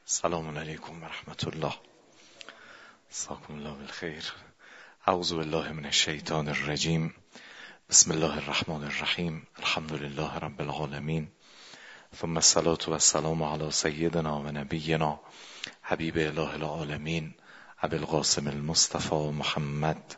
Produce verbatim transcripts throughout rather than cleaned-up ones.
سلام علیکم و رحمت الله. جزاکم الله بالخیر. اعوذ بالله من الشیطان الرجیم. بسم الله الرحمن الرحیم. الحمد لله رب العالمین. ثم الصلاة و السلام علی سیدنا و نبینا حبیب اله العالمین ابی القاسم المصطفى محمد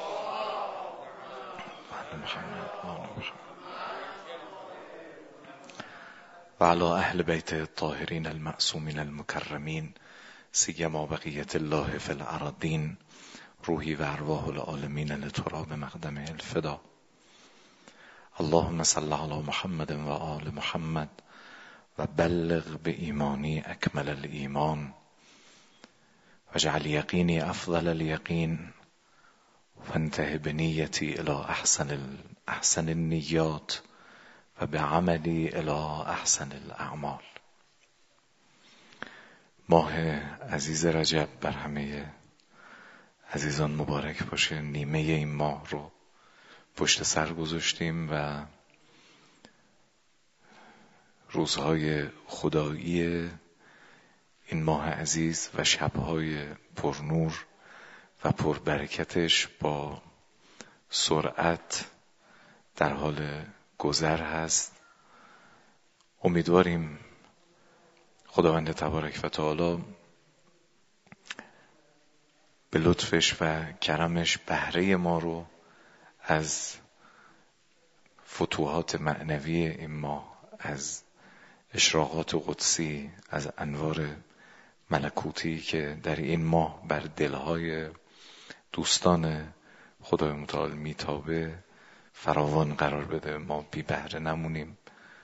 و علی اهل بیت الطاهرین المعصومین المکرمین سیما بقیت الله فی الارضین روحی و ارواح العالمین لتراب مقدم الفدا. اللهم صل علی محمد و آل محمد و بلغ به ایمانی اکمل الایمان و جعل یقینی افضل الیقین و انتهی بنیتی الی احسن احسن النیات و به عملی الی احسن الاعمال. ماه عزیز رجب بر همه عزیزان مبارک باشه. نیمه این ماه رو پشت سر گذاشتیم و روزهای خدایی این ماه عزیز و شبهای پرنور و پربرکتش با سرعت در حال گذر هست. امیدواریم خداوند تبارک و تعالی به لطفش و کرمش بهره ما رو از فتوحات معنوی این ماه، از اشراقات قدسی، از انوار ملکوتی که در این ماه بر دلهای دوستان خدای متعال میتابه فراوان قرار بده. ما بی بهره نمونیم.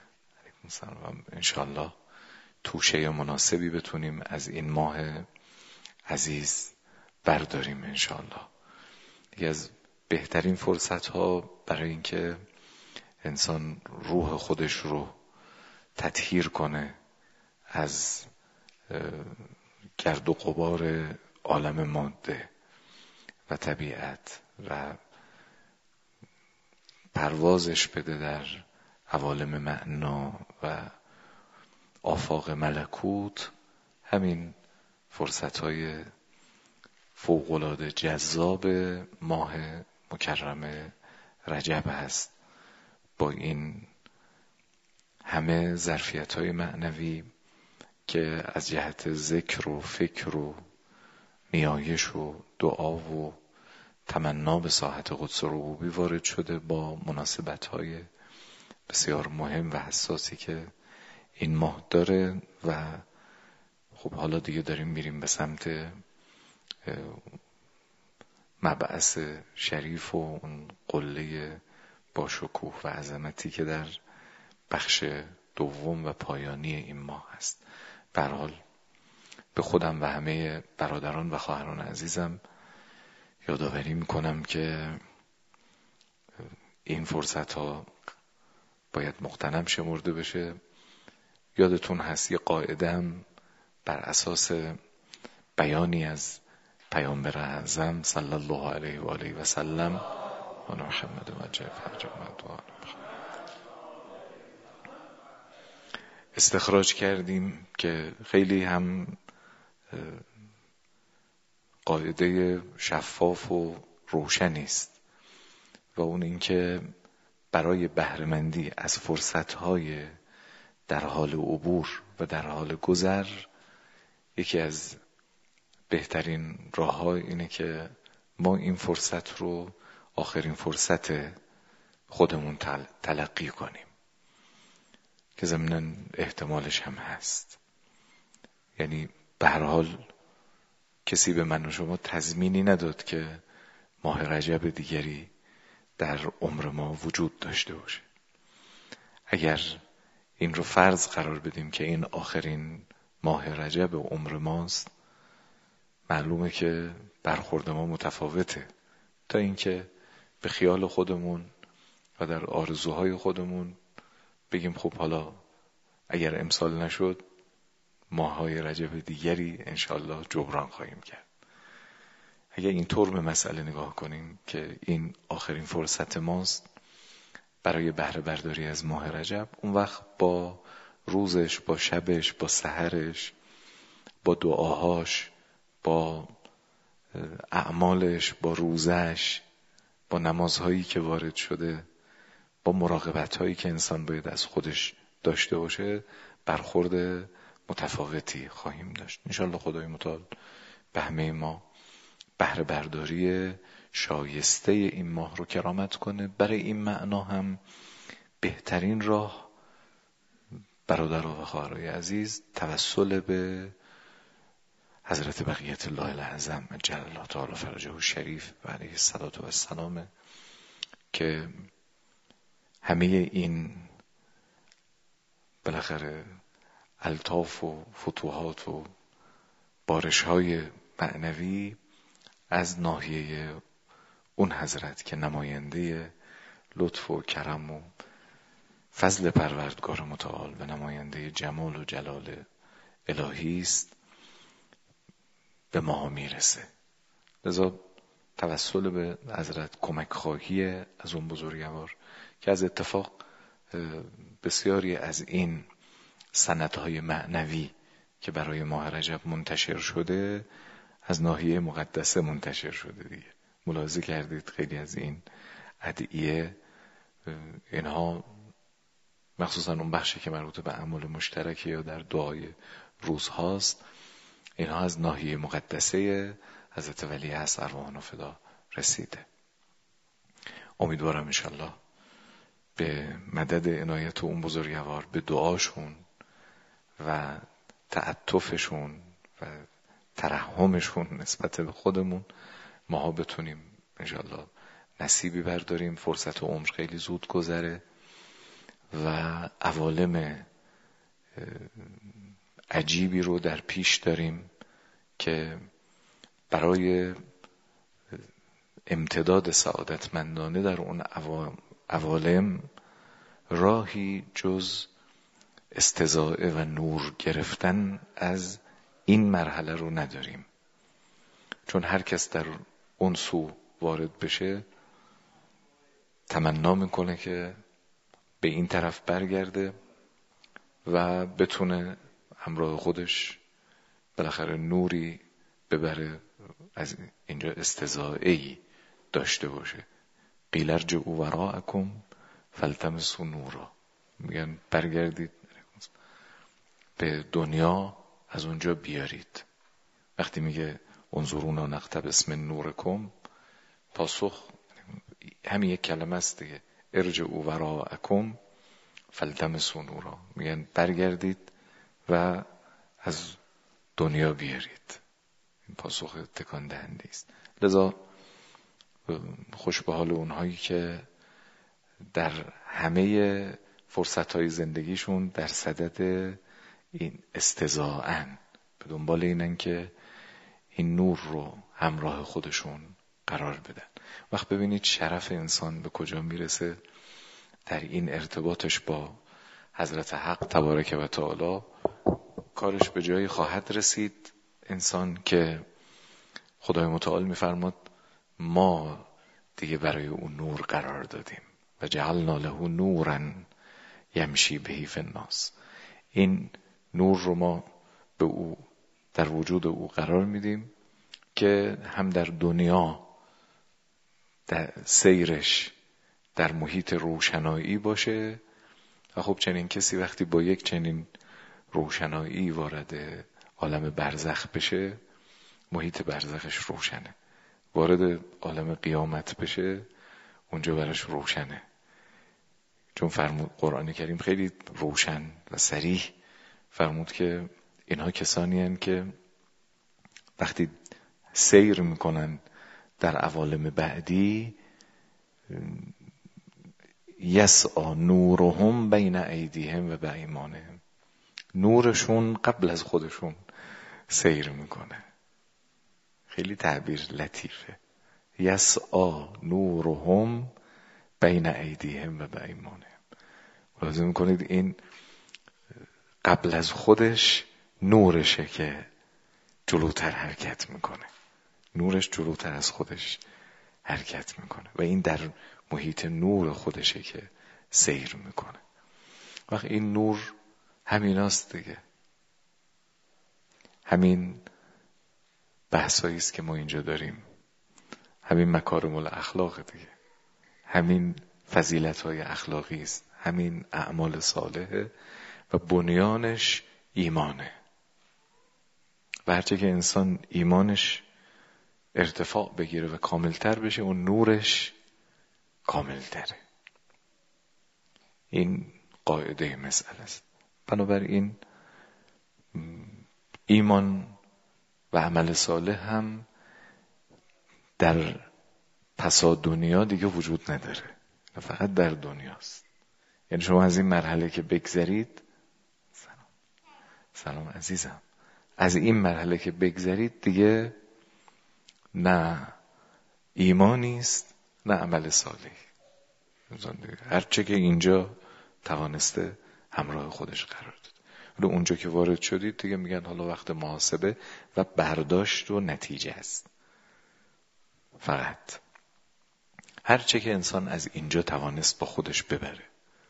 انشالله توشه مناسبی بتونیم از این ماه عزیز برداریم. انشالله دیگه از بهترین فرصت ها برای اینکه انسان روح خودش رو تطهیر کنه از گرد و غبار عالم ماده و طبیعت و پروازش بده در عوالم معنا و آفاق ملکوت، همین فرصت‌های فوق‌العاده جذاب ماه مکرم رجب هست. با این همه ظرفیت‌های معنوی که از جهت ذکر و فکر و نیایش و دعا و تمنا به ساحت قدس ربوبی وارد شده، با مناسبت‌های بسیار مهم و حساسی که این ماه داره. و خب حالا دیگه داریم میریم به سمت مبعث شریف و اون قله با شکوه و عظمتی که در بخش دوم و پایانی این ماه هست. به هر حال به خودم و همه برادران و خواهران عزیزم یادآوری میکنم که این فرصت ها باید مغتنم شمرده بشه. یادتون هست یه قاعده هم بر اساس بیانی از پیامبر اعظم صلی الله علیه و آله و سلم و محمد و جعفر فرجمد استخراج کردیم که خیلی هم قاعده شفاف و روشنی است، و اون اینکه برای بهره‌مندی از فرصت‌های در حال عبور و در حال گذر یکی از بهترین راه‌ها اینه که ما این فرصت رو آخرین فرصت خودمون تلقی کنیم، که ضمناً احتمالش هم هست. یعنی به هر حال کسی به من و شما تضمینی نداد که ماه رجب دیگری در عمر ما وجود داشته باشه. اگر این رو فرض قرار بدیم که این آخرین ماه رجب عمر ماست، معلومه که برخورد ما متفاوته تا اینکه به خیال خودمون و در آرزوهای خودمون بگیم خب حالا اگر امسال نشد ماه‌های رجب دیگری انشالله جبران خواهیم کرد. اگر اینطور به مسئله نگاه کنیم که این آخرین فرصت ماست برای بهره برداری از ماه رجب، اون وقت با روزش، با شبش، با سحرش، با دعاهاش، با اعمالش، با روزش، با نمازهایی که وارد شده، با مراقبت‌هایی که انسان باید از خودش داشته باشه، برخورد متفاوتی خواهیم داشت. انشالله خدای متعال به همه ما بهره برداری شایسته این ماه رو کرامت کنه. برای این معنا هم بهترین راه برادران و خواهرای عزیز توسل به حضرت بقیت الله الاعظم عجل الله تعالی فرجه الشریف و علیه الصلاة و السلام که همه این بالاخره الطاف و فتوحات و بارش‌های معنوی از ناحیه اون حضرت که نماینده لطف و کرم و فضل پروردگار متعال و نماینده جمال و جلال الهی است به ما میرسه. لذا توسل به حضرت کمک خواهی از اون بزرگوار که از اتفاق بسیاری از این سندهای معنوی که برای ماه رجب منتشر شده از ناحیه مقدسه منتشر شده دیگه. ملاحظه کردید خیلی از این ادعیه اینها مخصوصا اون بخشی که مربوط به اعمال مشترک یا در دعای روز هاست، اینها از ناحیه مقدسه حضرت ولی عصر ارواحنا فدا رسیده. امیدوارم انشالله به مدد عنایت اون بزرگوار، به دعاشون و تعطفشون و ترحمشون نسبت به خودمون ماها بتونیم انشالله نصیبی برداریم. فرصت عمر خیلی زود گذره و عوالم عجیبی رو در پیش داریم که برای امتداد سعادتمندانه در اون عوالم راهی جز استضاعه و نور گرفتن از این مرحله رو نداریم، چون هر کس در اون سو وارد بشه تمنا میکنه که به این طرف برگرده و بتونه همراه خودش بالاخره نوری ببره، از اینجا استضاعه‌ای داشته باشه. قیل ارجعوا وراءکم فالتمسوا نورا، میگن برگردید به دنیا از اونجا بیارید. وقتی میگه انظرونا نقتبس من نورکم، پاسخ همین یک کلمه است دیگه، ارجعوا وراءکم فالتمسوا نورا، میگن برگردید و از دنیا بیارید. این پاسخ تکان دهنده است. لذا خوش به حال اونهایی که در همه فرصتهای زندگیشون در صدد این استضاعن، به دنبال اینن که این نور رو همراه خودشون قرار بدن. وقت ببینید شرف انسان به کجا میرسه در این ارتباطش با حضرت حق تبارک و تعالی. کارش به جایی خواهد رسید انسان که خدای متعال میفرماد ما دیگه برای اون نور قرار دادیم و جعلنا له نورا یمشی بهی فی الناس. این نور رو ما به او در وجود او قرار میدیم که هم در دنیا در سیرش در محیط روشنایی باشه. و خب چنین کسی وقتی با یک چنین روشنایی وارد عالم برزخ بشه، محیط برزخش روشنه. وارد عالم قیامت بشه، اونجا براش روشنه. چون فرمود قرآن کریم خیلی روشن و صریح فرمود که اینها کسانی هستند که وقتی سیر میکنن در عوالم بعدی، یسعی نورهم بین ایدیهم و بایمانهم، نورشون قبل از خودشون سیر میکنه. خیلی تعبیر لطیفه. یسعی نورهم بین ایدیهم و بایمانهم. لازم میکنید این قبل از خودش نورشه که جلوتر حرکت میکنه. نورش جلوتر از خودش حرکت میکنه و این در محیط نور خودشه که سیر میکنه. وقت این نور همیناست دیگه. همین بحثایی است که ما اینجا داریم، همین مکارم الاخلاق دیگه، همین فضیلت‌های اخلاقی است، همین اعمال صالحه و بنیانش ایمانه. و هرچه که انسان ایمانش ارتفاع بگیره و کاملتر بشه، اون نورش کاملتره. این قاعده مسئله است. بنابراین ایمان و عمل صالح هم در پسا دنیا دیگه وجود نداره، فقط در دنیاست. یعنی شما از این مرحله که بگذرید، سلام سلام عزیزم، از این مرحله که بگذرید دیگه نه ایمانی است نه عمل صالح. هرچه که اینجا توانسته همراه خودش قرار داد. ولی اونجا که وارد شدید دیگه میگن حالا وقت محاسبه و برداشت و نتیجه است. فقط هرچه که انسان از اینجا توانست با خودش ببره،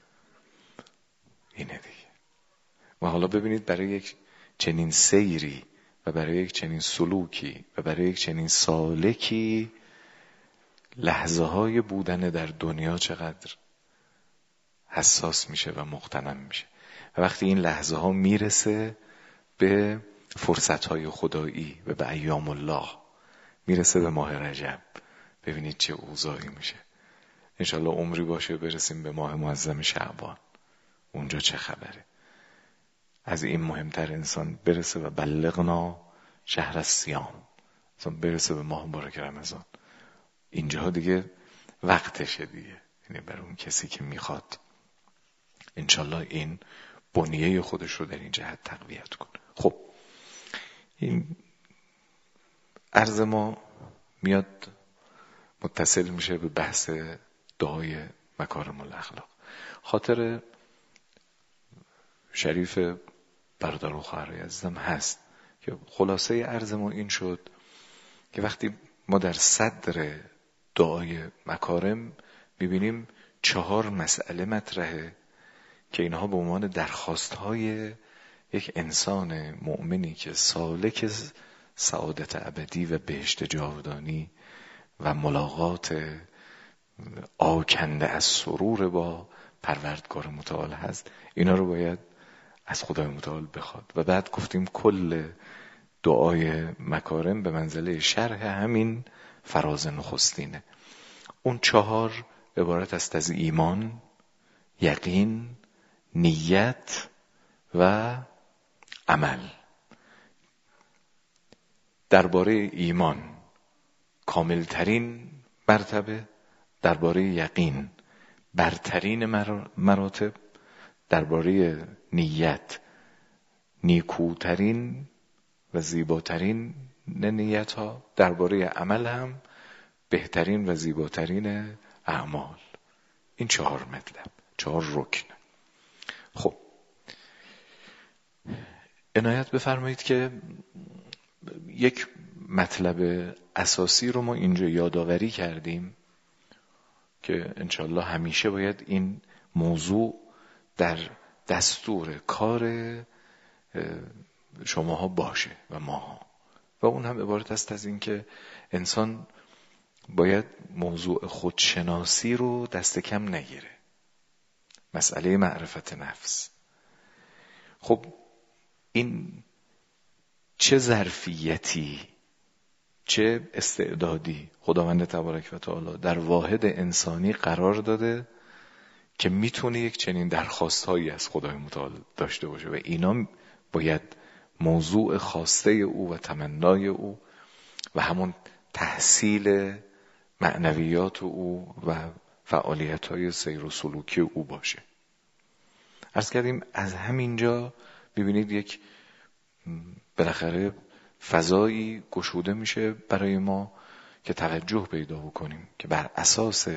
اینه دیگه. و حالا ببینید برای یک چنین سیری و برای یک چنین سلوکی و برای یک چنین سالکی لحظه های بودن در دنیا چقدر حساس میشه و مغتنم میشه. و وقتی این لحظه ها میرسه به فرصت های خدایی و به ایام الله، میرسه به ماه رجب، ببینید چه اوضاعی میشه. انشالله عمری باشه برسیم به ماه معظم شعبان، اونجا چه خبره. از این مهمتر انسان برسه و بلغنا شهر الصیام، انسان برسه به ماه مبارک رمضان. اینجا دیگه وقتشه دیگه، یعنی برای اون کسی که میخواد انشالله این بنیه خودش رو در این جهت تقویت کنه. خب این عرض ما میاد متصل میشه به بحث دعای مکارم الاخلاق. خاطر شریف برادر و خواهرای عزیزم هست که خلاصه عرض ما این شد که وقتی ما در صدر دعای مکارم میبینیم چهار مسئله مطرحه که اینها به عنوان درخواستهای یک انسان مؤمنی که سالک سعادت ابدی و بهشت جاودانی و ملاقات آکنده از سرور با پروردگار متعال هست، اینا رو باید از خدای متعال بخواد. و بعد گفتیم کل دعای مکارم به منزله شرح همین فراز نخستینه. اون چهار عبارت است از ایمان، یقین، نیت و عمل. درباره ایمان کاملترین مرتبه، درباره یقین برترین مراتب، درباره نیت نیکوترین و زیباترین نیت ها، درباره عمل هم بهترین و زیباترین اعمال. این چهار مطلب، چهار رکن. خب عنایت بفرمایید که یک مطلب اساسی رو ما اینجا یادآوری کردیم که انشالله همیشه باید این موضوع در دستور کار شماها باشه و ماها، و اون هم عبارت است از این که انسان باید موضوع خودشناسی رو دست کم نگیره، مسئله معرفت نفس. خب این چه ظرفیتی، چه استعدادی خداوند تبارک و تعالی در واحد انسانی قرار داده که میتونه یک چنین درخواستهایی از خدای متعال داشته باشه و اینا باید موضوع خواسته او و تمنای او و همون تحصیل معنویات او و فعالیت‌های سیر و سلوکی او باشه. عرض کردیم از همینجا ببینید یک بالاخره فضایی گشوده میشه برای ما که توجه پیدا بکنیم که بر اساس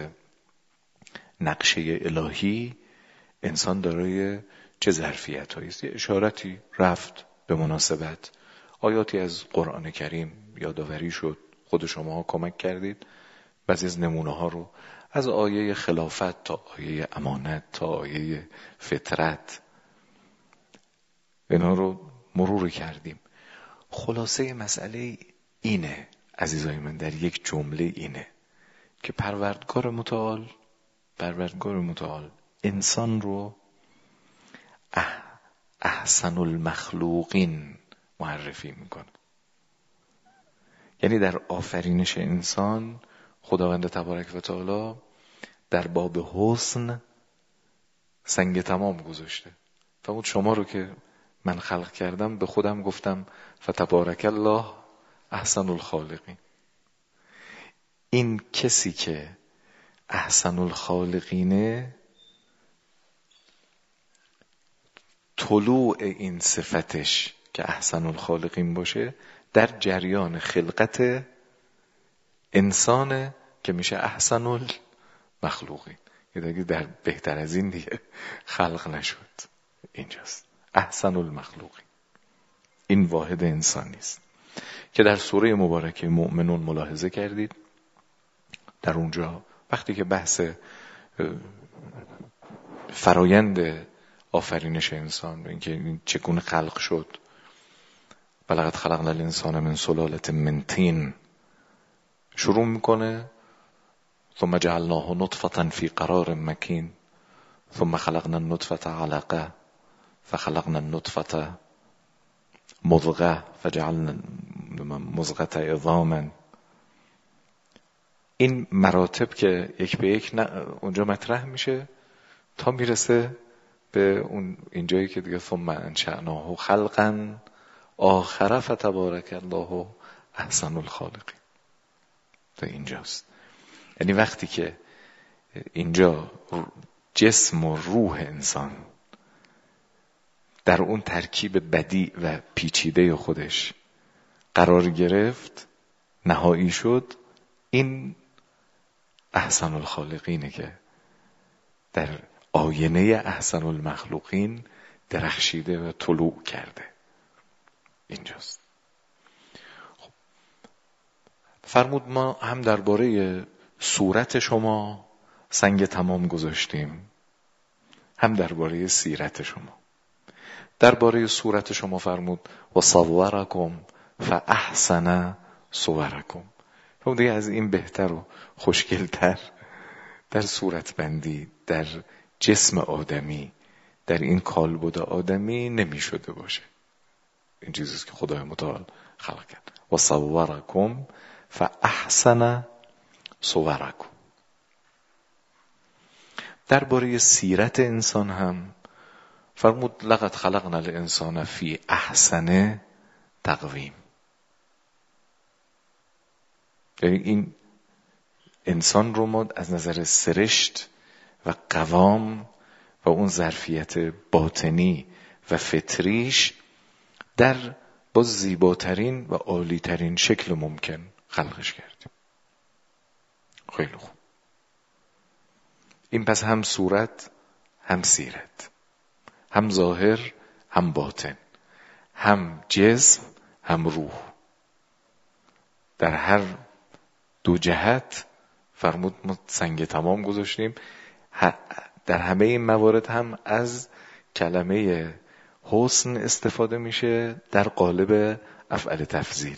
نقشه الهی انسان دارای چه ظرفیت‌هایی است. یه اشارتی رفت به مناسبت، آیاتی از قرآن کریم یادآوری شد، خود شما کمک کردید بعضی از نمونه ها رو از آیه خلافت تا آیه امانت تا آیه فطرت اینا رو مرور کردیم. خلاصه مسئله اینه عزیزای من، در یک جمله اینه که پروردگار متعال پروردگار متعال انسان رو اح احسن المخلوقین معرفی میکنه. یعنی در آفرینش انسان خداوند تبارک و تعالی در باب حسن سنگ تمام گذاشته. فرمود شما رو که من خلق کردم به خودم گفتم فتبارک الله احسن الخالقین. این کسی که احسن الخالقینه، طلوع این صفتش که احسن الخالقین باشه در جریان خلقت انسانه که میشه احسن المخلوقین. یه دیگه در بهتر از این دیگه خلق نشد. اینجاست احسن المخلوقین. این واحد انسان نیست که در سوره مبارکه مؤمنون ملاحظه کردید. در اونجا وقتی که بحث فرایند آفرینش انسان، اینکه چگونه خلق شد، ولقد خلقنا الانسان من سلالة من طین شروع میکنه، ثم جعلناه نطفة في قرار مکین ثم خلقنا النطفة علقة فخلقنا النطفة مضغة فجعلنا مضغة عظاما. این مراتب که یک به یک اونجا مطرح میشه تا میرسه به اون اینجایی که دیگه ثم انشأناه خلقا آخر فتبارک الله احسن الخالقین. تا اینجاست. یعنی وقتی که اینجا جسم و روح انسان در اون ترکیب بدیع و پیچیده خودش قرار گرفت، نهایی شد، این احسن الخالقینه که در آینه احسن المخلوقین درخشیده و طلوع کرده. اینجاست. خب فرمود ما هم درباره صورت شما سنگ تمام گذاشتیم، هم درباره سیرت شما. درباره صورت شما فرمود و صورکم فاحسن صورکم. فرمود دیگه از این بهتر و خوشگلتر در صورت بندی، در جسم آدمی، در این کالبد آدمی نمی شده باشه. این چیزیست که خدای متعال خلق کرد. و صورکم فاحسن صورکم. درباره سیرت انسان هم فرمود لقد خلقنا الانسان فی احسن تقویم. یعنی این انسان رو ما از نظر سرشت و قوام و اون ظرفیت باطنی و فطریش در با زیباترین و عالیترین شکل ممکن خلقش کردیم. خیلی خوب. این پس هم صورت هم سیرت، هم ظاهر هم باطن، هم جسم هم روح، در هر دو جهت فرمود ما سنگ تمام گذاشتیم. در همه این موارد هم از کلمه حسن استفاده میشه در قالب افعال تفضیل.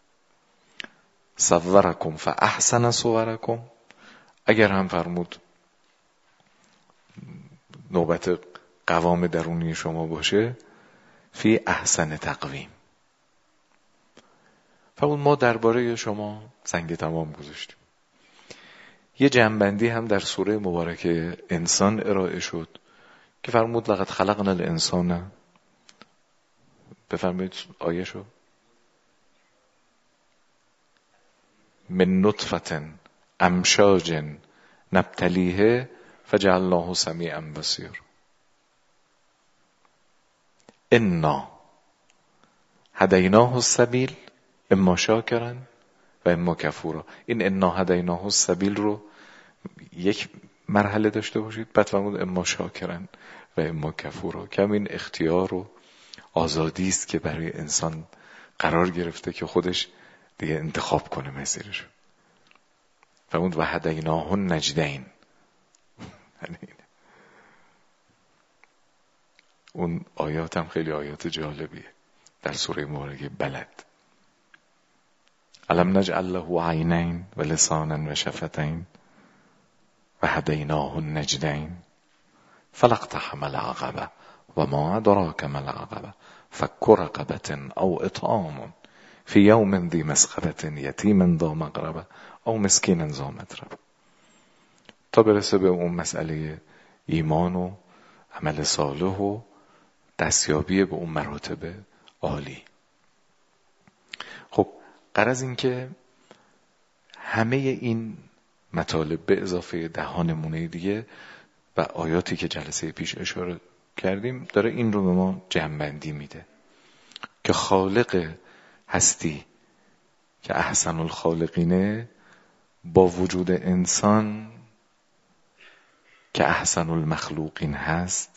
صورکم فاحسن صورکم. اگر هم فرمود نوبت قوام درونی شما باشه فی احسن تقویم. فرمود ما درباره شما سنگ تمام گذاشتیم. یه جنبندی هم در سوره مبارکه انسان ارائه شد که فرمود لقد خلقنا الانسان. بفرمایید آیه شو. من نطفة امشاج نبتلیه فجعلناه سمیعا بصیر. انا هدیناه السبیل اما شاکرا و اما کفورا. این انا هدیناه السبیل رو یک مرحله داشته باشید، بعد فرمود اما شاکرا و اما کفورا، که همین اختیار و آزادی است که برای انسان قرار گرفته که خودش دیگه انتخاب کنه مسیرش. فرمود و هدیناه النجدین. اون آیات هم خیلی آیات جالبیه. در سوره مبارکه بلد. الم نجعل له عینین و لسانا و شفتین و هدیناه النجدین فلاقتحم العقبه و ما ادراک ما العقبه فک رقبة او اطعام فی یوم ذی مسغبة یتیما ذا مقربه او مسکینا ذا متربه، تا برسه به اون مسئله ایمان و عمل صالح و دستیابی به اون مراتب عالی. خب غرض این که همه این مطالب به اضافه ده نمونه دیگه و آیاتی که جلسه پیش اشاره کردیم داره این رو به ما جمع‌بندی میده که خالق هستی که احسن الخالقینه با وجود انسان که احسن المخلوقین هست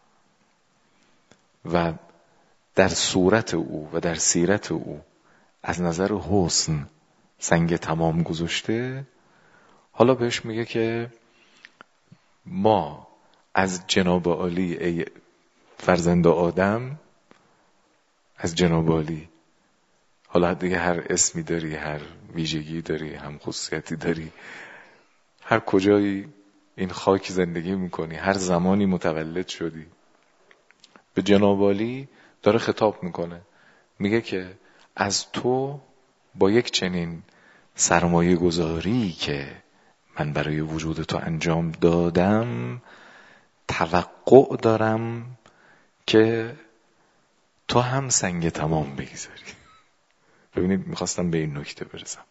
و در صورت او و در سیرت او از نظر حسن سنگ تمام گذاشته، حالا بهش میگه که ما از جناب عالی ای فرزند آدم، از جناب عالی، حالا دیگه هر اسمی داری، هر ویژگی داری، هم خصوصیتی داری، هر کجایی این خاک زندگی میکنی، هر زمانی متولد شدی، به جناب عالی داره خطاب میکنه، میگه که از تو با یک چنین سرمایه گذاری که من برای وجود تو انجام دادم توقع دارم که تو هم سنگ تمام بگذاری. ببینید میخواستم به این نکته برسم.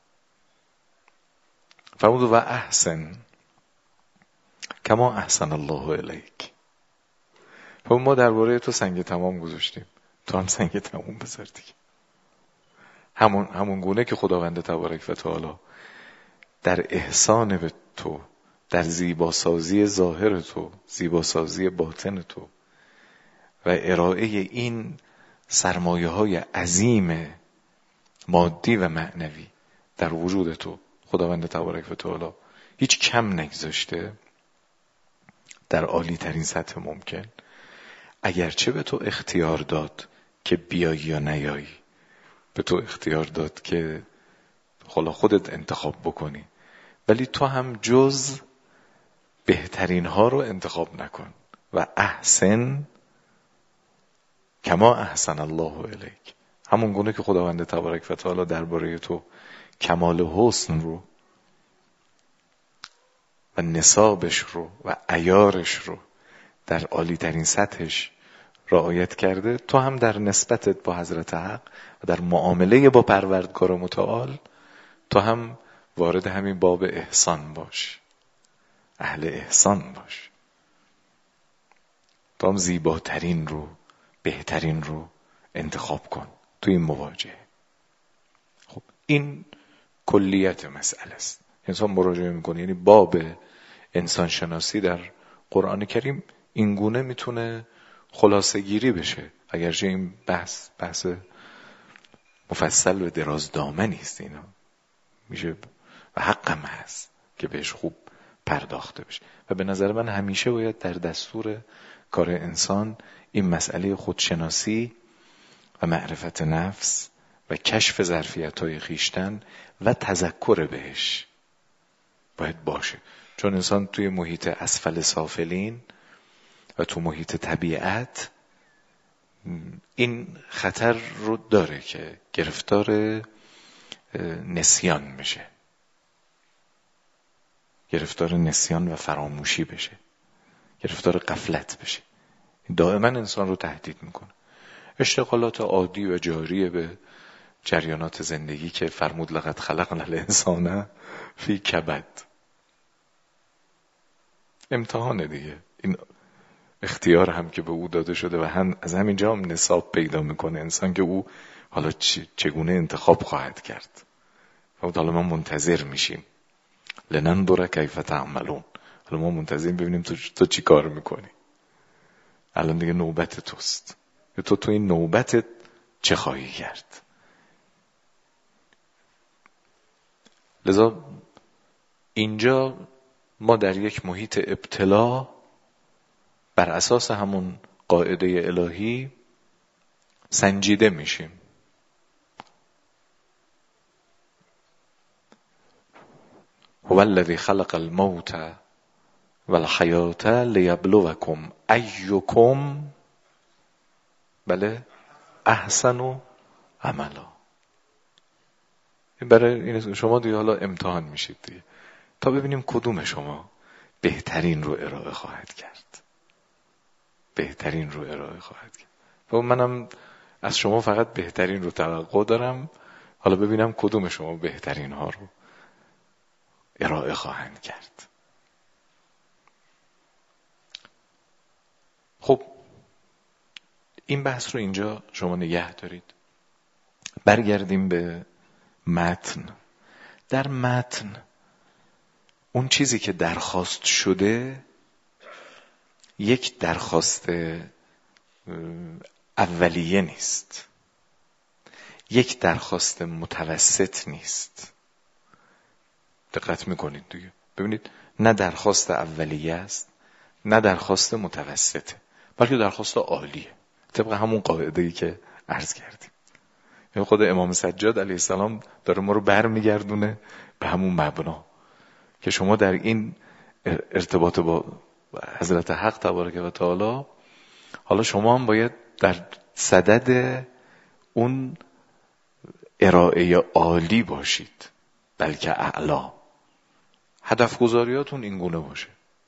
فرمود و احسن کما احسن الله الیک. خب ما درباره تو سنگ تمام گذاشتیم، تو هم سنگ تمام بذار دیگه. همون همون گونه که خداوند تبارک و تعالی در احسان به تو، در زیباسازی ظاهر تو، زیباسازی باطن تو و ارائه این سرمایه های عظیم مادی و معنوی در وجود تو، خداوند تبارک و تعالی هیچ کم نگذاشته در عالی ترین سطح ممکن. اگرچه به تو اختیار داد که بیایی یا نیایی، به تو اختیار داد که خلا خودت انتخاب بکنی، ولی تو هم جز بهترین ها رو انتخاب نکن. و احسن کما احسن الله الیک، همون گونه که خداوند تبارک و تعالی درباره تو کمال حسن رو و نصابش رو و عیارش رو در عالی ترین سطحش رعایت کرده، تو هم در نسبتت با حضرت حق و در معامله با پروردگار متعال تو هم وارد همین باب احسان باش، اهل احسان باش، تو هم زیباترین رو، بهترین رو انتخاب کن تو این مواجهه. خب این کلیت مسئله است. انسان مراجعه میکنه، یعنی باب انسان شناسی در قرآن کریم این گونه میتونه خلاصه گیری بشه، اگرچه این بحث بحث مفصل و دراز دامنی است، اینا میشه و حقم هست که بهش خوب پرداخته بشه. و به نظر من همیشه باید در دستور کار انسان این مسئله خودشناسی و معرفت نفس و کشف ظرفیت‌های خویشتن و تذکر بهش باید باشه. چون انسان توی محیط اسفل سافلین و تو محیط طبیعت این خطر رو داره که گرفتار نسیان بشه، گرفتار نسیان و فراموشی بشه، گرفتار غفلت بشه. دائما انسان رو تهدید میکنه. اشتغالات عادی و جاری به جریانات زندگی که فرمود لقد خلقنا الانسان فی کبد، امتحانه دیگه. این اختیار هم که به او داده شده و هم از همین جا هم نصاب پیدا میکنه انسان که او حالا چگونه انتخاب خواهد کرد. و حالا ما منتظر میشیم لننظر کیف تعملون، حالا ما منتظریم ببینیم تو, تو چی کار میکنی. الان دیگه نوبت توست، تو تو این نوبت چه خواهی کرد. لذا اینجا ما در یک محیط ابتلا بر اساس همون قاعده الهی سنجیده میشیم. هو الذی خلق الموت والحیات لیبلوکم ایکم بله احسن عملا. برای این شما دیگه حالا امتحان میشید دیگه تا ببینیم کدوم شما بهترین رو ارائه خواهد کرد. بهترین رو ارائه خواهد کرد. و منم از شما فقط بهترین رو توقع دارم. حالا ببینم کدوم شما بهترین ها رو ارائه خواهند کرد. خب این بحث رو اینجا شما نگه دارید. برگردیم به متن. در متن اون چیزی که درخواست شده یک درخواست اولیه نیست، یک درخواست متوسط نیست. دقت میکنید دیگه، ببینید نه درخواست اولیه است نه درخواست متوسطه، بلکه درخواست عالیه، طبق همون قاعده‌ای که عرض کردیم. یعنی خود امام سجاد علیه السلام داره ما رو برمیگردونه به همون مبنا که شما در این ارتباط با حضرت حق تبارک و تعالی حالا شما هم باید در صدد اون ارائه عالی باشید، بلکه اعلا. هدف گذاریاتون این گونه باشه.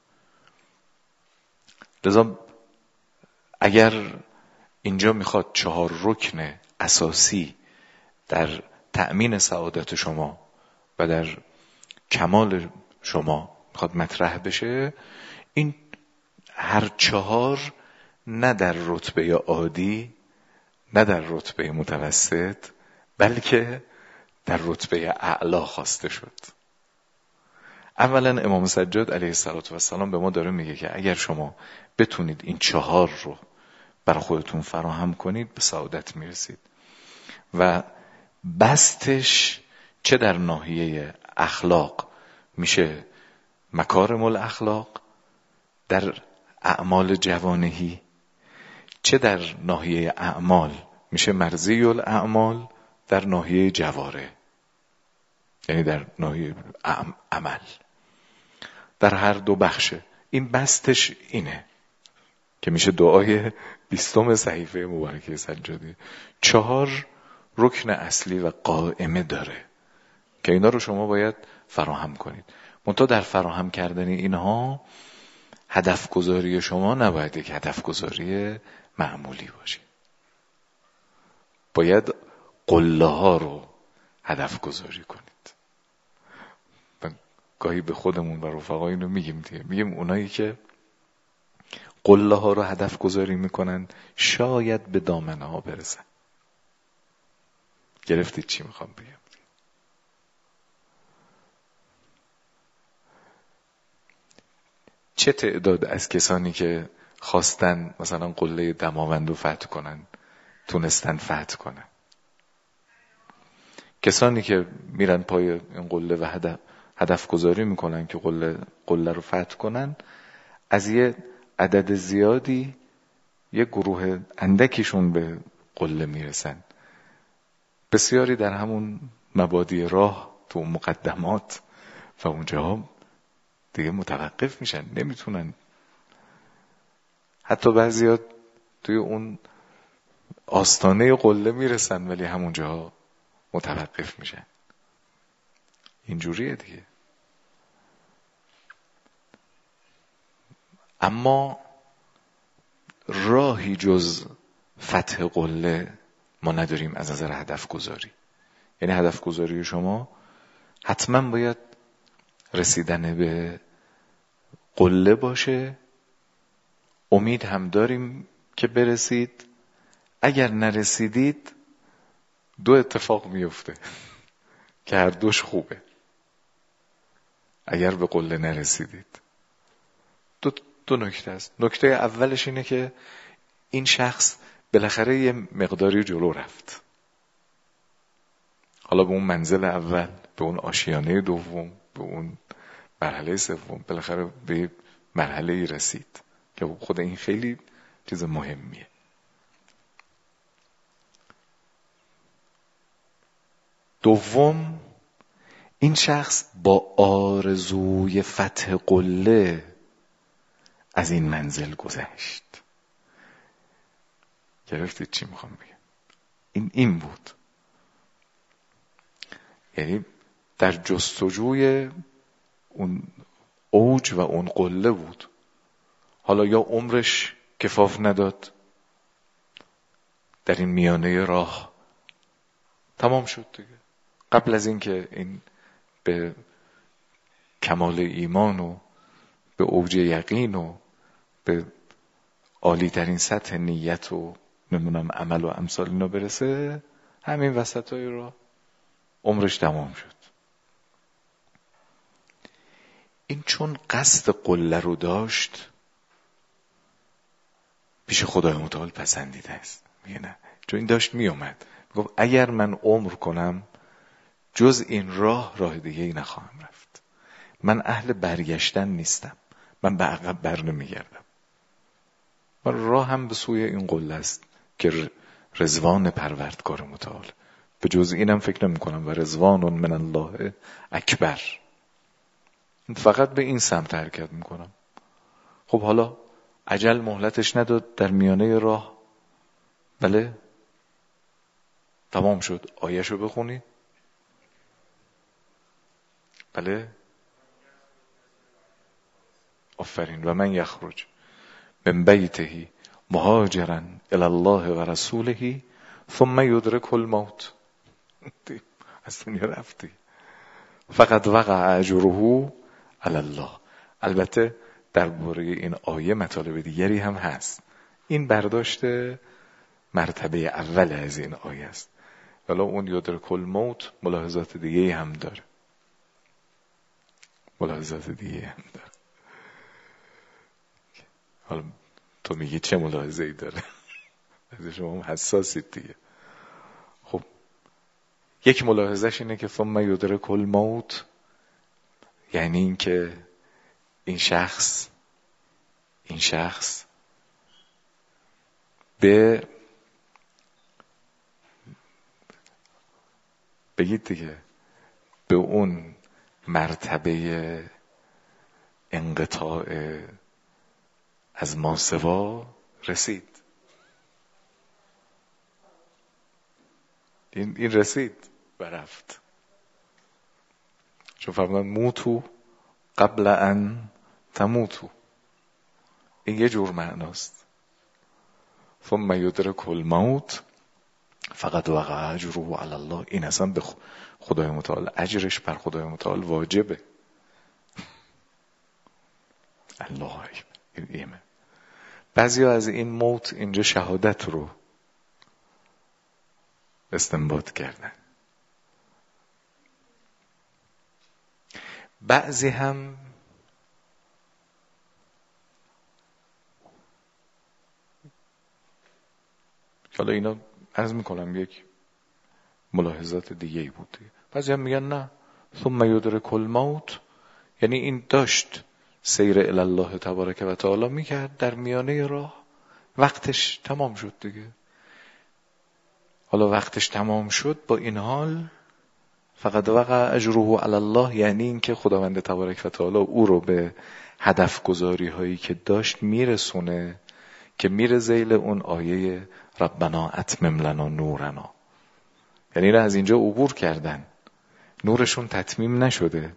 لذا اگر اینجا میخواد چهار رکن اساسی در تأمین سعادت شما و در کمال شما میخواد مطرح بشه، این هر چهار نه در رتبه عادی نه در رتبه متوسط بلکه در رتبه اعلا خواسته شد. اولا امام سجاد علیه السلام به ما داره میگه که اگر شما بتونید این چهار رو برای خودتون فراهم کنید به سعادت میرسید. و بستش چه در ناحیه اخلاق میشه مکارم الاخلاق در اعمال جوانهی، چه در ناحیه اعمال میشه مرضی الاعمال در ناحیه جواره، یعنی در ناحیه عمل. در هر دو بخشه این بستش اینه که میشه دعای بیستم صحیفه مبارکه سجادی. چهار رکن اصلی و قائمه داره که اینا رو شما باید فراهم کنید. منتها در فراهم کردن اینها هدف گذاری شما نباید یک هدف گذاری معمولی باشه. باید قله ها رو هدف گذاری کنید. گاهی به خودمون و رفقا اینو میگیم دیگه، میگیم اونایی که قله ها رو هدف گذاری میکنن شاید به دامنه ها برسن. گرفتید چی میخوام بگم؟ چه تعداد از کسانی که خواستن مثلا قله دماوند رو فتح کنن تونستن فتح کنن؟ کسانی که میرن پای این قله و هدف هدف گذاری میکنن که قله قله رو فتح کنن، از یه عدد زیادی یه گروه اندکیشون به قله میرسن. بسیاری در همون مبادی راه تو مقدمات و اونجا دیگه متوقف میشن، نمیتونن. حتی بعضیا توی اون آستانه قله میرسن ولی همونجا متوقف میشن. اینجوریه دیگه. اما راهی جز فتح قله ما نداریم از نظر هدف گذاری. یعنی هدف گذاری شما حتما باید رسیدن به قله باشه. امید هم داریم که برسید. اگر نرسیدید دو اتفاق میفته که هر دوش خوبه. اگر به قله نرسیدید دو, دو نکته است. نکته اولش اینه که این شخص بالاخره یه مقداری جلو رفت، حالا به اون منزل اول، به اون آشیانه دوم، به اون مرحله سوم، بالاخره به مرحله رسید که خود این خیلی چیز مهمیه. دوم، این شخص با آرزوی فتح قله از این منزل گذشت. گرفتید چی میخوام بگم؟ این این بود، یعنی در جستجوی اون اوج و اون قله بود. حالا یا عمرش کفاف نداد، در این میانه راه تمام شد دیگه. قبل از اینکه این به کمال ایمان و به اوج یقین و به عالی ترین سطح نیت و نمیدونم عمل و امثال اینا برسه، همین وسطای راه عمرش تمام شد. این چون قصد قله رو داشت، پیش خدای متعال پسندیده است. میگه نه، چون این داشت میومد گفت اگر من عمر کنم جز این راه راه دیگه ای نخواهم رفت. من اهل برگشتن نیستم، من به عقب بر نمیگردم. من راه هم به سوی این قله است که رضوان پروردگار متعال، به جز اینم فکر نمی کنم. و رضوان من الله اکبر، فقط به این سمت حرکت میکنم. خب حالا عجل مهلتش نداد، در میانه راه بله تمام شد. آیه‌شو بخونی. بله آفرین. و من یخرج من بیته مهاجرا الی الله و رسوله ثم یدرکه الموت. از دنیا رفتی. فقط وقع اجره علی الله. البته درباره این آیه مطالب دیگری هم هست. این برداشت مرتبه اول از این آیه است. ولی اون یدرک الموت ملاحظات دیگه هم داره. ملاحظات دیگه هم داره. حالا تو میگی چه ملاحظه ای داره؟ از شما هم حساسید دیگه. خب یک ملاحظهش اینه که ثم یدرک الموت، یعنی این که این شخص این شخص به بگید دیگه به اون مرتبه انقطاع از ماسوا رسید. این این رسید و رفت. چون فرمودن موتو قبل ان تموتو. این یه جور معناست. ثم یدرک الموت فقط وقع اجره علی الله. این اصلا به خدای متعال، اجرش بر خدای متعال واجبه. الله اکبر. بعضی ها از این موت اینجا شهادت رو استنباط کردن. بعضی هم حالا اینا عرض میکنم یک ملاحظات دیگه ای بود. بعضی هم میگن نه، ثم یدرک الموت یعنی این داشت سیر الی الله تبارک و تعالی میکرد، در میانه راه وقتش تمام شد دیگه. حالا وقتش تمام شد، با این حال فقط وقع اجره علی الله، یعنی این که خداوند تبارک و تعالی او رو به هدف گذاری هایی که داشت میرسونه، که میره ذیل اون آیه ربنا اتمم لنا نورنا. یعنی این از اینجا عبور کردن، نورشون تتمیم نشده.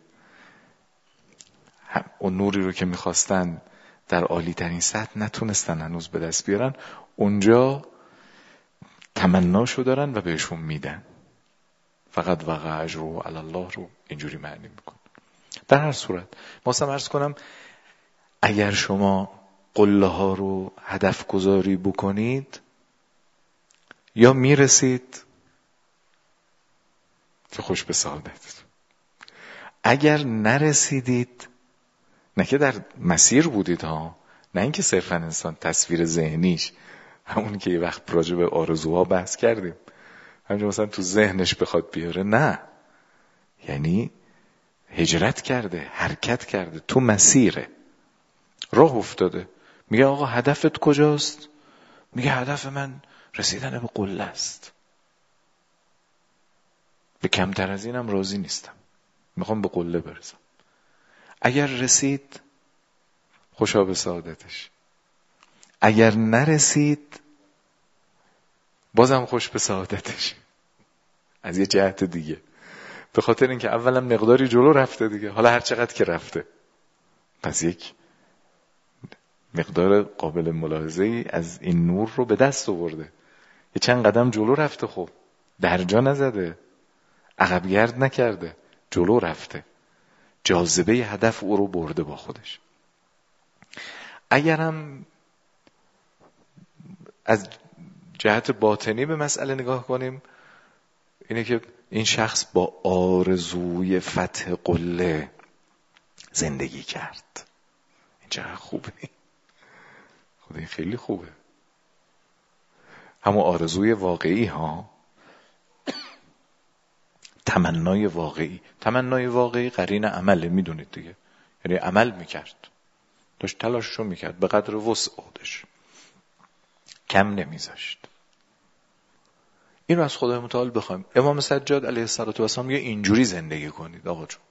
اون نوری رو که میخواستن در عالی ترین سطح نتونستن هنوز به دست بیارن، اونجا تمناشو دارن و بهشون میدن. فقط وقع اجره علی الله رو اینجوری معنی میکن. در هر صورت ما عرض کنم اگر شما قله ها رو هدف گذاری بکنید، یا میرسید که خوش به سعادت. اگر نرسیدید، نه که در مسیر بودید ها، نه اینکه صرفا انسان تصویر ذهنیش همون که یه وقت راجع به آرزوها بحث کردیم همونجا مثلا تو ذهنش بخواد بیاره، نه، یعنی هجرت کرده، حرکت کرده، تو مسیره، راه افتاده. میگه آقا هدفت کجاست؟ میگه هدف من رسیدن به قله است. به کمتر از اینم راضی نیستم، میخوام به قله برسم. اگر رسید خوشا به سعادتش، اگر نرسید بازم خوش به سعادتش. از یه جهت دیگه، به خاطر اینکه اولا مقداری جلو رفته دیگه، حالا هر چقدر که رفته، پس یک مقدار قابل ملاحظه‌ای از این نور رو به دست آورده. یه چند قدم جلو رفته، خب درجا نزده، عقب گرد نکرده، جلو رفته، جاذبه هدف او رو برده با خودش. اگرم از جهت باطنی به مسئله نگاه کنیم، اینه که این شخص با آرزوی فتح قله زندگی کرد. این چقدر خوبه، خدا این خیلی خوبه. همون آرزوی واقعی ها، تمنای واقعی. تمنای واقعی قرین عمله، میدونید دیگه، یعنی عمل میکرد، داشت تلاششو میکرد به قدر وسع خودش، کم نمیذاشت. این رو از خدای متعال بخوایم. امام سجاد علیه السلام میگه اینجوری زندگی کنید آقا جون،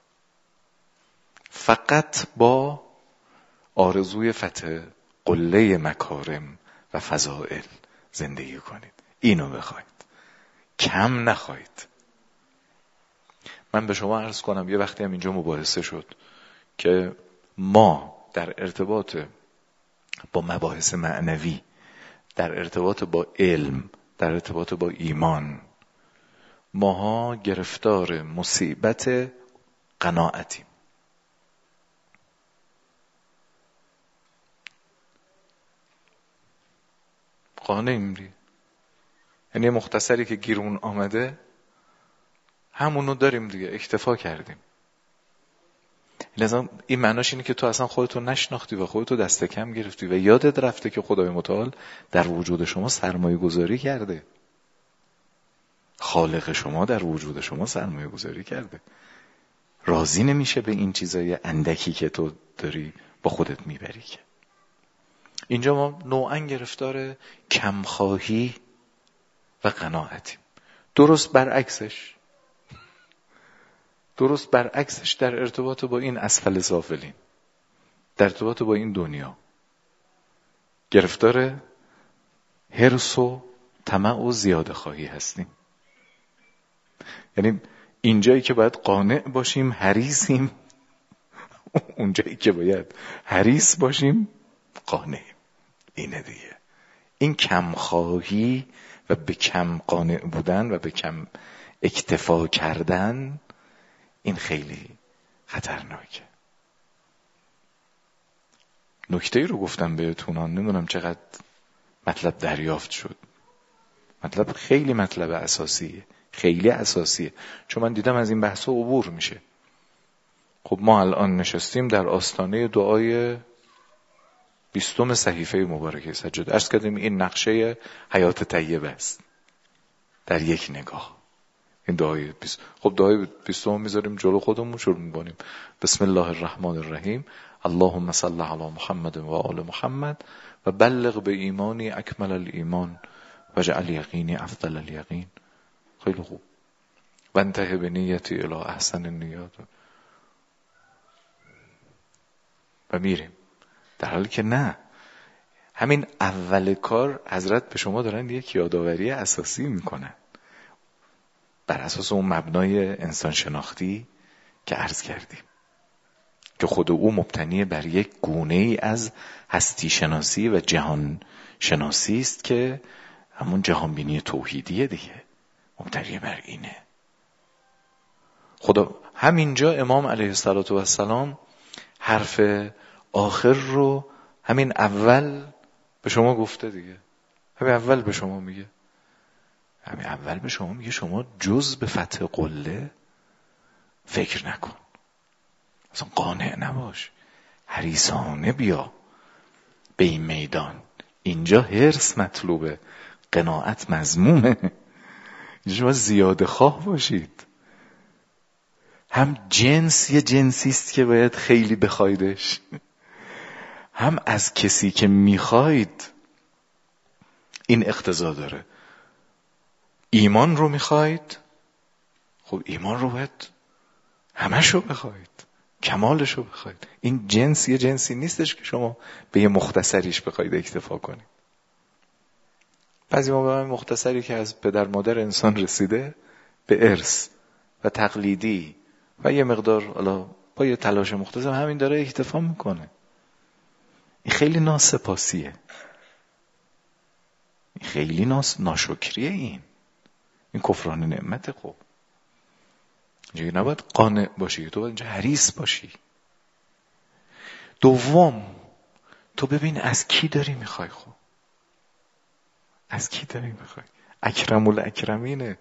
فقط با آرزوی فتح قله مکارم و فضائل زندگی کنید، اینو بخواید، کم نخواید. من به شما عرض کنم یه وقتی هم اینجا مباحثه شد که ما در ارتباط با مباحث معنوی، در ارتباط با علم، در ارتباط با ایمان، ماها گرفتار مصیبت قناعتیم. قانعیم دیگه، یعنی مختصری که گیرون آمده همونو داریم دیگه، اکتفا کردیم. لذا این معناش اینه که تو اصلا خودتو نشناختی و خودتو دست کم گرفتی و یادت رفته که خدای متعال در وجود شما سرمایه گذاری کرده، خالق شما در وجود شما سرمایه گذاری کرده، راضی نمیشه به این چیزای اندکی که تو داری با خودت میبری. که اینجا ما نوعاً گرفتار کمخواهی و قناعتیم. درست برعکسش درست برعکسش در ارتباط با این اسفل سافلین، در ارتباط با این دنیا گرفتار حرص و طمع و زیاده خواهی هستیم. یعنی اینجایی که باید قانع باشیم حریصیم، اونجایی که باید حریص باشیم قانعیم. اینه دیگه، این کمخواهی و به کم قانع بودن و به کم اکتفا کردن، این خیلی خطرناکه. نکته‌ای رو گفتم بهتون، نمیدونم چقدر مطلب دریافت شد. مطلب خیلی مطلب اساسیه، خیلی اساسیه، چون من دیدم از این بحثا عبور میشه. خب ما الان نشستیم در آستانه دعای بیستم صحیفه مبارکه سجاد. عرض کردیم این نقشه حیات طیبه است در یک نگاه. این دعای بیست خب دعای بیستم میذاریم جلو خودمون، شروع میکنیم بسم الله الرحمن الرحیم، اللهم صل علی محمد و آل محمد و بلغ به ایمانی اکمل الایمان و جعل یقینی افضل الیقین. خیلی خوب. و انتهی به نیتی الی احسن النیات و میریم. در حالی که نه، همین اول کار حضرت به شما دارن یک یادآوری اساسی میکنن بر اساس اون مبنای انسان شناختی که عرض کردیم، که خود او مبتنی بر یک گونه ای از هستی شناسی و جهان شناسی است که همون جهان بینی توحیدیه دیگه، مبتنی بر اینه. خدا همینجا امام علیه السلام حرف آخر رو همین اول به شما گفته دیگه، همین اول به شما میگه، همین اول به شما میگه شما جز به فتح قله فکر نکن، اصلا قانع نباش، حریصانه بیا به این میدان. اینجا حرص مطلوبه، قناعت مذمومه. اینجا شما زیاده خواه باشید. هم جنس یه جنسیست که باید خیلی بخوایدش، هم از کسی که میخواید این اقتضا داره. ایمان رو میخواید، خب خب ایمان رو باید همشو بخواید، کمالشو بخواید. این جنس یه جنسی نیستش که شما به یه مختصریش بخواید اکتفا کنید. بعضی ما به من مختصری که از پدر مادر انسان رسیده به ارث و تقلیدی و یه مقدار حالا با یه تلاش مختصر همین داره اکتفا میکنه. این خیلی ناسپاسیه، این خیلی ناس ناشکریه، این این کفران نعمت. خب اینجا نباید قانع باشی، تو باید اینجا حریص باشی. دوم، تو ببین از کی داری میخوای. خب از کی داری میخوای؟ اکرم الاکرمینه،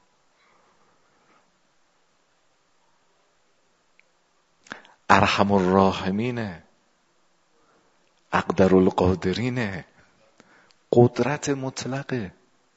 ارحم الراحمینه، اقدر القادرینه، قدرت مطلقه.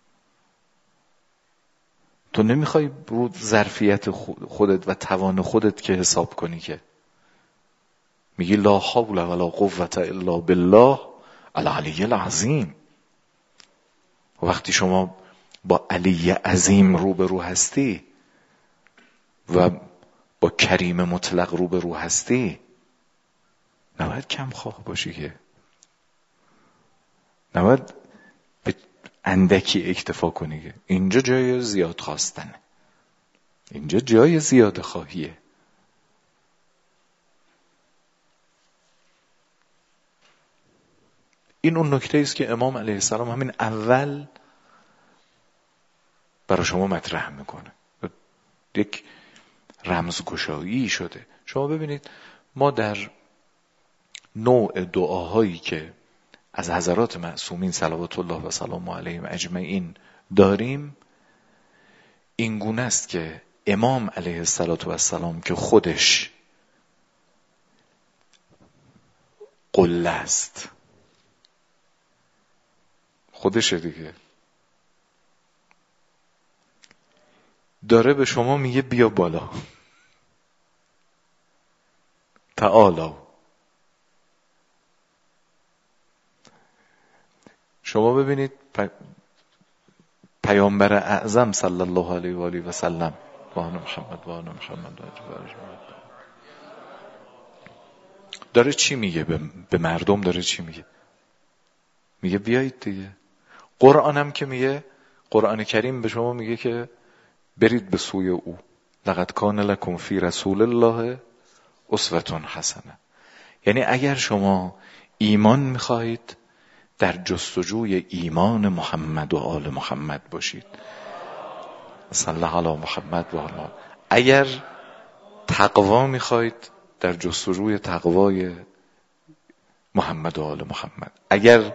تو نمیخوای رو ظرفیت خودت و توان خودت که حساب کنی، که میگی لا حول ولا قوة الا بالله العلی العظیم. وقتی شما با علی عظیم روبرو هستی و با کریم مطلق روبرو هستی، نباید کم خواه باشی، که نباید به اندکی اکتفا کنی. که اینجا جای زیاد خواستنه، اینجا جای زیاد خواهیه. این اون نکته است که امام علیه السلام همین اول برای شما مطرح میکنه. یک رمزگشایی شده. شما ببینید ما در نوع دعاهایی که از حضرات معصومین صلوات الله و سلام علیهم اجمعین داریم، این گونه است که امام علیه السلام که خودش قله است، خودشه دیگه، داره به شما میگه بیا بالا، تعالی. شما ببینید پیامبر اعظم صلی الله علیه و آله و سلم و آن محمد و آن محمد داره چی میگه به مردم؟ داره چی میگه؟ میگه بیایید دیگه. قرآن هم که میگه، قرآن کریم به شما میگه که برید به سوی او، لقد کان لکم فی رسول الله اسوة حسنه. یعنی اگر شما ایمان میخواهید، در جستجوی ایمان محمد و آل محمد باشید. صلی الله علی محمد و آل. اگر تقوا میخواهید، در جستجوی تقوای محمد و آل محمد. اگر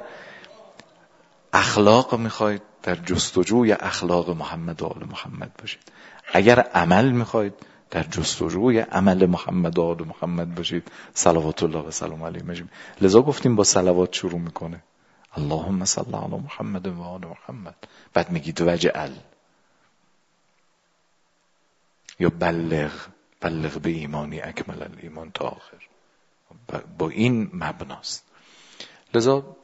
اخلاق میخواهید، در جستجوی اخلاق محمد و آل محمد باشید. اگر عمل میخواهید، در جستجوی عمل محمد و آل محمد باشید. صلوات الله و سلام علیه. لذا گفتیم با صلوات شروع میکنه، اللهم صل علی محمد و آل محمد. بعد میگید وجعل یا بلغ بلغ به ایمانی اکمل الایمان تا آخر. با این مبناست. لذا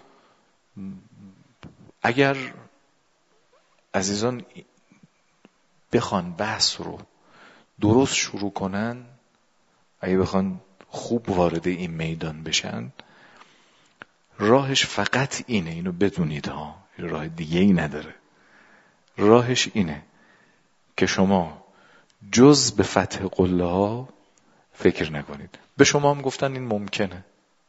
اگر عزیزان بخوان بحث رو درست شروع کنن، اگه بخوان خوب وارد این میدان بشن، راهش فقط اینه، اینو بدونید ها، راه دیگه ای نداره. راهش اینه که شما جز به فتح قله ها فکر نکنید. به شما هم گفتن این ممکنه،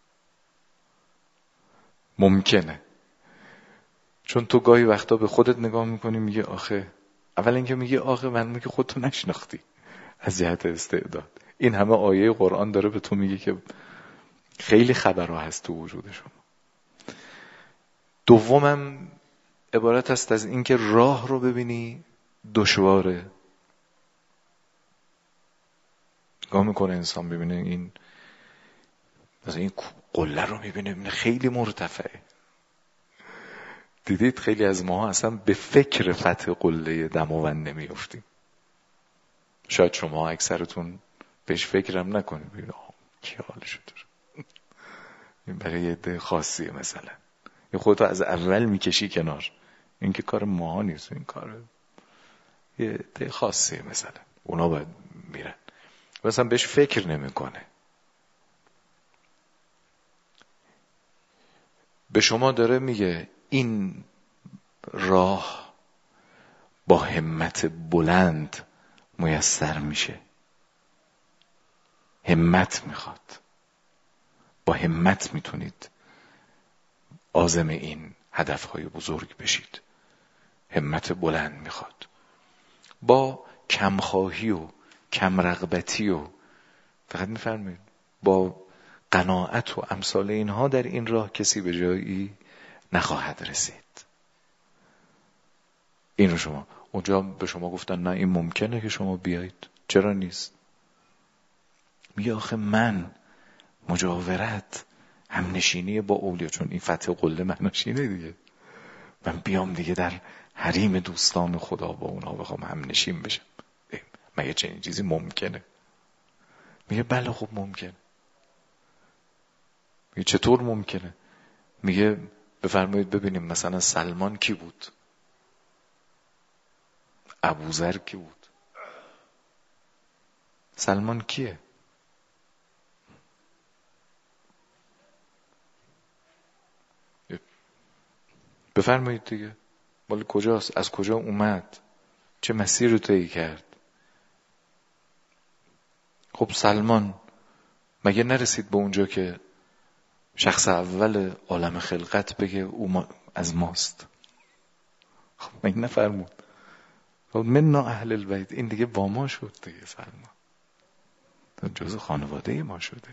ممکنه. چون تو گاهی وقتا به خودت نگاه میکنی میگه آخه، اول اینکه میگه آخه من میگه خودتو نشناختی از جهت استعداد. این همه آیه قرآن داره به تو میگه که خیلی خبرها هست تو وجود شما. دومم عبارت است از اینکه راه رو ببینی دشواره. نگاه میکنه انسان ببینه این مثلا این قله رو میبینه خیلی مرتفعه. دیدید خیلی از ما اصلا به فکر فتح قله دماوند نمیافتیم. شاید شما اکثرتون بهش فکرم نکنید، ببینید کی حالشو داره. این برای یه عده خاصیه. مثلا یه خودتو از اول میکشی کنار، این که کار ما نیست، این کار یه عده خاصیه. مثلا اونا باید میرن. مثلا بهش فکر نمیکنه. به شما داره میگه این راه با همت بلند میسر میشه. همت میخواد. با همت میتونید عازم این هدفهای بزرگ بشید. همت بلند میخواد. با کمخواهی و کم رغبتی و فقط میفرمایید با قناعت و امثال اینها در این راه کسی به جایی نخواهد رسید. این رو شما اونجا به شما گفتن نه این ممکنه که شما بیایید، چرا نیست؟ میگه آخه من مجاورت همنشینی با اولیا، چون این فتح قله معناشینه دیگه، من بیام دیگه در حریم دوستان خدا با اونها بخوام همنشین بشم، مگه چنین چیزی ممکنه؟ میگه بله خب ممکنه. میگه چطور ممکنه؟ میگه بفرمایید ببینیم مثلا سلمان کی بود؟ ابوذر کی بود؟ سلمان کیه؟ بفرمایید دیگه مال کجاست؟ از کجا اومد؟ چه مسیر رو طی کرد؟ خب سلمان مگه نرسید به اونجا که شخص اول عالم خلقت بگه او ما از ماست؟ خب مگه نفرمود خب منا اهل البیت، این دیگه با ما شد دیگه، سلمان جزء خانواده ما شده.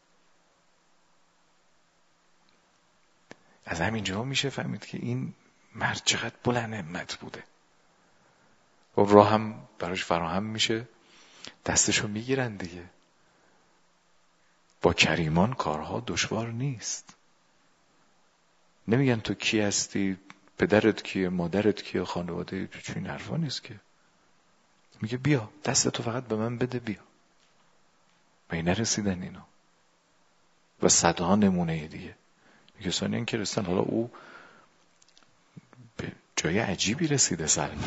از همین جا میشه فهمید که این مرد چقدر بلند همت بوده. و راه هم براش فراهم میشه، دستشو میگیرن دیگه. با کریمان کارها دشوار نیست. نمیگن تو کی هستی، پدرت کیه، مادرت کیه، خانواده چه، این حرفا نیست که. میگه بیا دستتو فقط به من بده بیا. و این نرسیدن اینا و صدها نمونه دیگه. کسانی این که رسیدن، حالا او به جای عجیبی رسیده سلمان.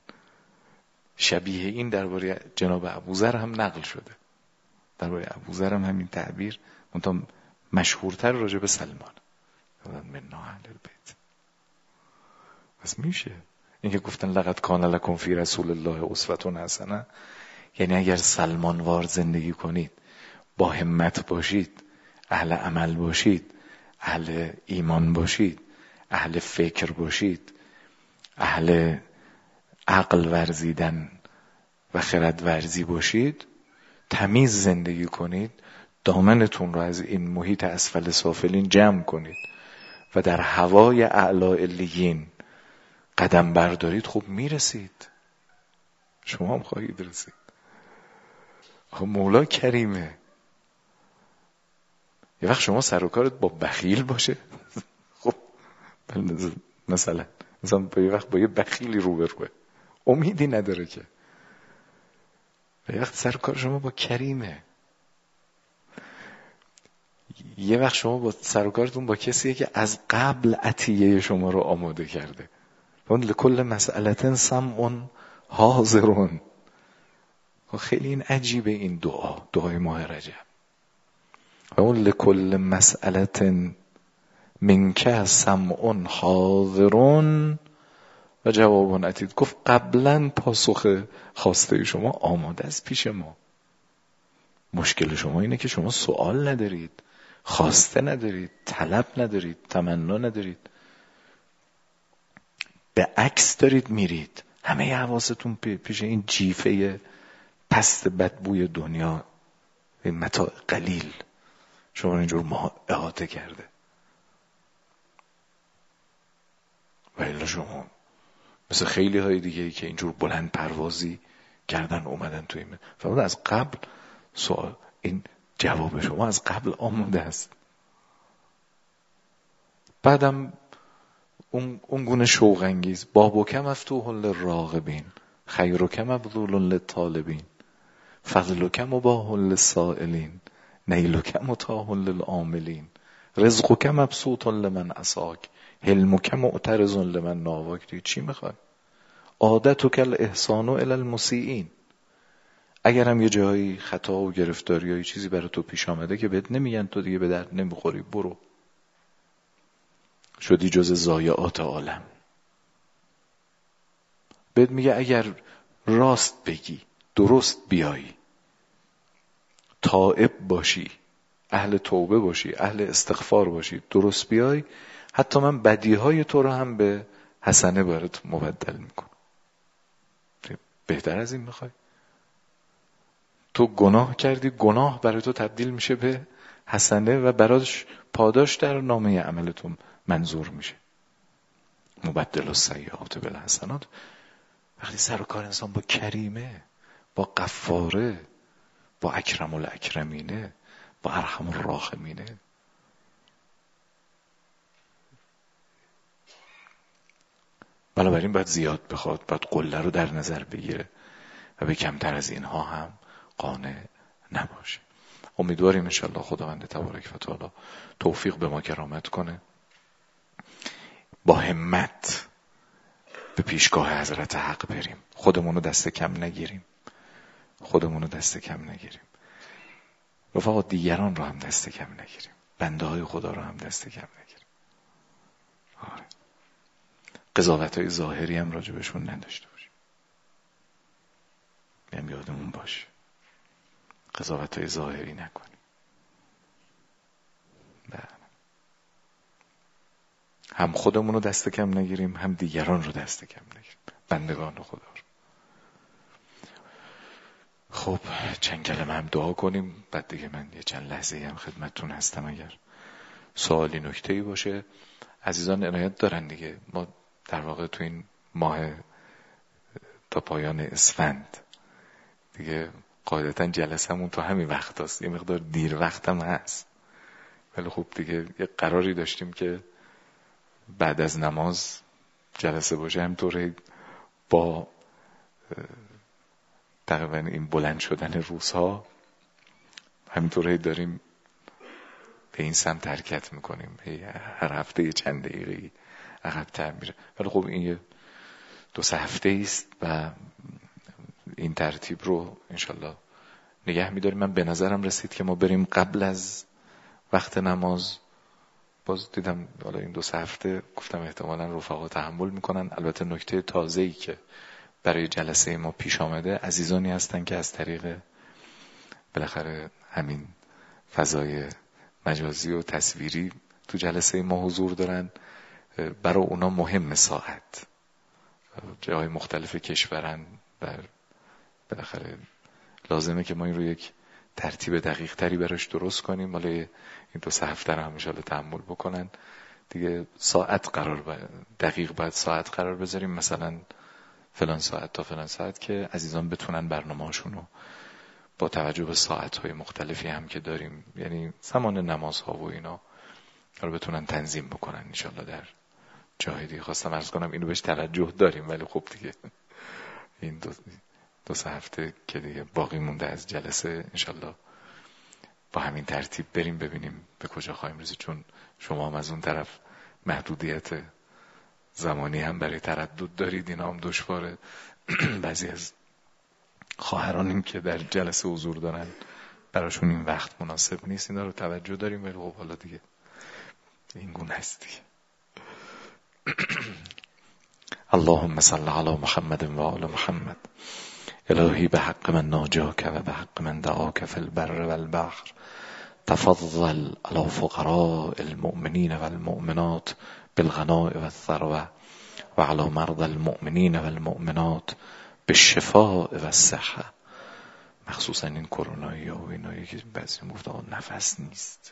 شبیه این درباره جناب ابوذر هم نقل شده. درباره ابوذر هم همین تعبیر منتها مشهورتر راجع به سلمان. من اهل البیت. پس میشه این که گفتن لقد کان لکم فی رسول الله اسوة حسنه، یعنی اگر سلمان وار زندگی کنید، با همت باشید، اهل عمل باشید، اهل ایمان باشید، اهل فکر باشید، اهل عقل ورزیدن و خرد ورزی باشید، تمیز زندگی کنید، دامنتون رو از این محیط اسفل سافلین جمع کنید و در هوای اعلی علیین قدم بردارید، خب میرسید. شما هم خواهید رسید. خب مولا کریمه. یه وقت شما سر و کارت با بخیل باشه، خب مثلا مثلا یه وقت با یه بخیلی روبروه، امیدی نداره که. یه وقت سر و کار شما با کریمه. یه وقت شما با سر و کارتون با کسیه که از قبل عطیه شما رو آماده کرده. اون لکل مسئلتن سمع حاضرون. خیلی این عجیبه این دعا، دعای ماه رجب. اون لکل مسئلتن منکه سمع حاضرون و جواب عتید. گفت قبلا پاسخ خواسته شما آماده است پیش ما. مشکل شما اینه که شما سوال ندارید، خواسته ندارید، طلب ندارید، تمنا ندارید، به عکس دارید میرید. همه حواستون پیش این جیفه پست بدبوی دنیا، این متاع قلیل شما اینجور ما احاطه کرده. و الا شما مثل خیلی های دیگه که اینجور بلند پروازی کردن اومدن توی این فرمود از قبل سوال، این جواب شما از قبل آماده است. بعدم اون اون گونه شوق انگیز، بابک مفتوح للراغبین خیرک مبذول للطالبین فضلک مباح للسائلین نیلک متاح للعاملین رزقک مبسوط لمن عصاک حلمک معترض لمن ناواک. چی میخوای؟ عادتک الاحسان الی المسیئین. اگر هم یه جایی خطا و گرفتاری یا چیزی برای تو پیش آمده که بهت نمیگن تو دیگه به درد نمیخوری، برو، شدی جز ضایعات عالم. بهت میگه اگر راست بگی، درست بیایی، تائب باشی، اهل توبه باشی، اهل استغفار باشی، درست بیای، حتی من بدیهای تو رو هم به حسنه برات مبدل میکنم. بهتر از این میخوای؟ تو گناه کردی، گناه برای تو تبدیل میشه به حسنه و براش پاداش در نامه عملتون منظور میشه. مبدل السیئات بالحسنات. وقتی سر و کار انسان با کریمه، با غفاره، با اکرم الاکرمینه، با ارحم الراحمینه، بنابراین باید زیاد بخواد، باید قله رو در نظر بگیره و به کمتر از اینها هم قانع نباشه. امیدواریم انشالله خداوند تبارک و تعالی توفیق به ما کرامت کنه، با همت به پیشگاه حضرت حق بریم، خودمونو دست کم نگیریم، خودمونو دست کم نگیریم، رفقا دیگران رو هم دست کم نگیریم، بنده های خدا رو هم دست کم نگیریم. آره. قضاوت های ظاهری هم راجبشون نداشته باشیم، هم یادمون باشه قضاوت های ظاهری نکنیم. بله. هم خودمون رو دست کم نگیریم، هم دیگران رو دست کم نگیریم، بندگان خدا رو. خب چند کلمه هم دعا کنیم، بعد دیگه من یه چند لحظه هم خدمتتون هستم. اگر سوالی نکته‌ای باشه عزیزان عنایت دارن دیگه. ما در واقع تو این ماه تا پایان اسفند دیگه قاعدتا جلسمون تو همین وقت هست، یه مقدار دیر وقت هم هست، ولی خب دیگه یه قراری داشتیم که بعد از نماز جلسه باشه. همطور با تقریبا این بلند شدن روزها همینطور داریم به این سمت حرکت میکنیم، هر هفته یه چند دقیقه عقب‌تر میره، ولی خب این یه دو سه هفته است و این ترتیب رو انشالله نگه میداریم. من به نظرم رسید که ما بریم قبل از وقت نماز. باز دیدم حالا این دو سه هفته گفتم احتمالاً رفقا تحمل میکنن. البته نکته تازه‌ای که برای جلسه ما پیش آمده، عزیزانی هستن که از طریق بالاخره همین فضای مجازی و تصویری تو جلسه ما حضور دارن. برای اونا مهم ساعت، جاهای مختلف کشورن، در بالاخره لازمه که ما این رو یک ترتیب دقیق تری براش درست کنیم. حالا این دو سه هفته رو هم انشالله تحمل بکنن دیگه. ساعت قرار با... دقیق باید ساعت قرار بذاریم، مثلا فلان ساعت تا فلان ساعت، که عزیزان بتونن برنامه‌هاشون رو با توجه به ساعت‌های مختلفی هم که داریم، یعنی زمان نمازها و اینا رو بتونن تنظیم بکنن انشالله. در جای دیگه خواستم عرض کنم اینو بهش توجه داریم، ولی خب دیگه این دو, دو سه هفته که دیگه باقی مونده از جلسه انشالله با همین ترتیب بریم ببینیم به کجا خواهیم رسید، چون شما هم از اون طرف محدودیت زمانی هم برای تردد دارید، اینا هم دشواره. بعضی از خواهرانیم که در جلسه حضور دارن براشون این وقت مناسب نیست، اینا رو توجه داریم، ولی خب حالا دیگه این گونه است دیگه. اللهم صل علی محمد و آل محمد. الهی به حق من ناجاک و به حق من دعاک فی البر و البحر تفضل علی فقراء المؤمنین و المؤمنات بالغناء و الثروة و علی مرضى المؤمنین و المؤمنات بالشفاء و الصحة. مخصوصا این کرونایی و اینایی که بعضی گفت آقا نفس نیست.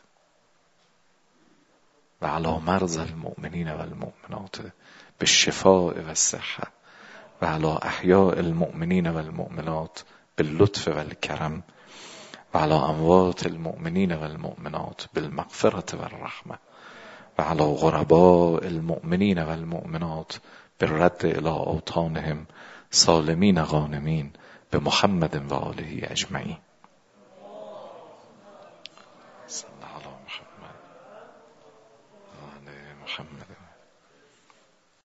و علی مرضى المؤمنین و المؤمنات بالشفاء و الصحة و علی احیاء المؤمنین و المؤمنات باللطف و الکرم و علی اموات المؤمنین و المؤمنات بالمغفرة و الرحمة و علی غرباء المؤمنین و المؤمنات بالرد الى اوطانهم سالمین غانمین به محمد و آله اجمعین.